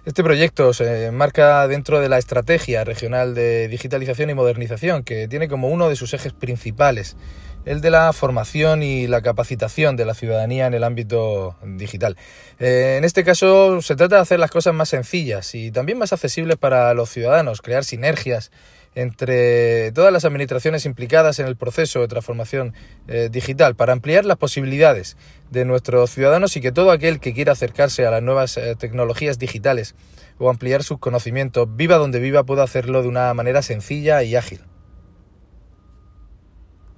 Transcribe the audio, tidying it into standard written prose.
Este proyecto se enmarca dentro de la Estrategia Regional de Digitalización y Modernización, que tiene como uno de sus ejes principales el de la formación y la capacitación de la ciudadanía en el ámbito digital. En este caso se trata de hacer las cosas más sencillas y también más accesibles para los ciudadanos, crear sinergias entre todas las administraciones implicadas en el proceso de transformación digital para ampliar las posibilidades de nuestros ciudadanos y que todo aquel que quiera acercarse a las nuevas tecnologías digitales o ampliar sus conocimientos, viva donde viva, pueda hacerlo de una manera sencilla y ágil.